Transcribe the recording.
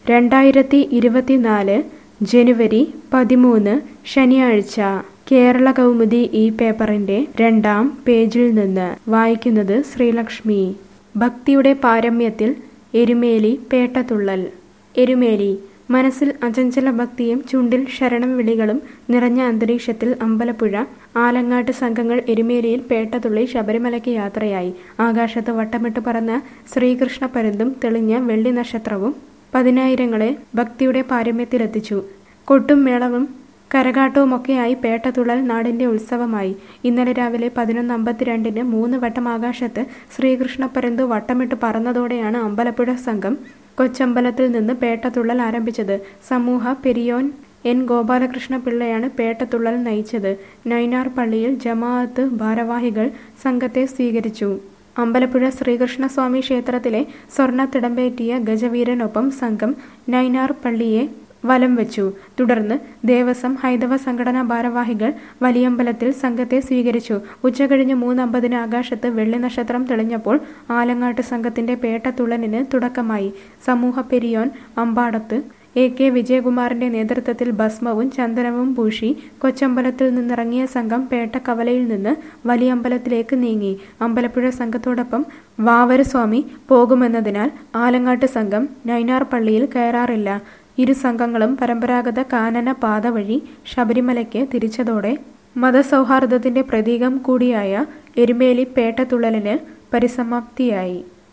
2024 ജനുവരി 13 ശനിയാഴ്ച കേരള കൗമുദി ഈ പേപ്പറിന്റെ 2-ാം പേജിൽ നിന്ന് വായിക്കുന്നത് ശ്രീലക്ഷ്മി. ഭക്തിയുടെ പാരമ്യത്തിൽ എരുമേലി പേട്ടതുള്ളൽ. എരുമേലി മനസ്സിൽ അചഞ്ചല ഭക്തിയും ചുണ്ടിൽ ശരണം വിളികളും നിറഞ്ഞ അന്തരീക്ഷത്തിൽ അമ്പലപ്പുഴ ആലങ്ങാട്ട് സംഘങ്ങൾ എരുമേലിയിൽ പേട്ടതുള്ളി ശബരിമലയ്ക്ക് യാത്രയായി. ആകാശത്ത് വട്ടമിട്ട് പറന്ന ശ്രീകൃഷ്ണ പരുന്തും തെളിഞ്ഞ വെള്ളി നക്ഷത്രവും പതിനായിരങ്ങളെ ഭക്തിയുടെ പാരമ്യത്തിലെത്തിച്ചു. കൊട്ടും മേളവും കരകാട്ടവുമൊക്കെയായി പേട്ടതുള്ളൽ നാടിന്റെ ഉത്സവമായി. ഇന്നലെ രാവിലെ 11:52 3 വട്ടം ആകാശത്ത് ശ്രീകൃഷ്ണ പരുന്ത് വട്ടമിട്ട് പറന്നതോടെയാണ് അമ്പലപ്പുഴ സംഘം കൊച്ചമ്പലത്തിൽ നിന്ന് പേട്ടതുള്ളൽ ആരംഭിച്ചത്. സമൂഹ പെരിയോൻ എൻ ഗോപാലകൃഷ്ണ പിള്ളയാണ് പേട്ടതുള്ളൽ നയിച്ചത്. നൈനാർ പള്ളിയിൽ ജമാഅത്ത് ഭാരവാഹികൾ സംഘത്തെ സ്വീകരിച്ചു. അമ്പലപ്പുഴ ശ്രീകൃഷ്ണസ്വാമി ക്ഷേത്രത്തിലെ സ്വർണ്ണ തിടമ്പേറ്റിയ ഗജവീരനൊപ്പം സംഘം നൈനാർ പള്ളിയെ വലം വെച്ചു. തുടർന്ന് ദേവസ്വം ഹൈന്ദവ സംഘടനാ ഭാരവാഹികൾ വലിയമ്പലത്തിൽ സംഘത്തെ സ്വീകരിച്ചു. ഉച്ചകഴിഞ്ഞ് 3:50 ആകാശത്ത് വെള്ളി നക്ഷത്രം തെളിഞ്ഞപ്പോൾ ആലങ്ങാട്ട് സംഘത്തിന്റെ പേട്ടതുള്ളലിന് തുടക്കമായി. സമൂഹ പെരിയോൻ അമ്പാടത്ത് AK വിജയകുമാറിന്റെ നേതൃത്വത്തിൽ ഭസ്മവും ചന്ദനവും പൂശി കൊച്ചമ്പലത്തിൽ നിന്നിറങ്ങിയ സംഘം പേട്ടക്കവലയിൽ നിന്ന് വലിയമ്പലത്തിലേക്ക് നീങ്ങി. അമ്പലപ്പുഴ സംഘത്തോടൊപ്പം വാവരുസ്വാമി പോകുമെന്നതിനാൽ ആലങ്ങാട്ട് സംഘം നൈനാർ പള്ളിയിൽ കയറാറില്ല. ഇരു സംഘങ്ങളും പരമ്പരാഗത കാനന പാത വഴി ശബരിമലയ്ക്ക് തിരിച്ചതോടെ മതസൗഹാർദ്ദത്തിന്റെ പ്രതീകം കൂടിയായ എരുമേലി പേട്ടതുള്ളലിന് പരിസമാപ്തിയായി.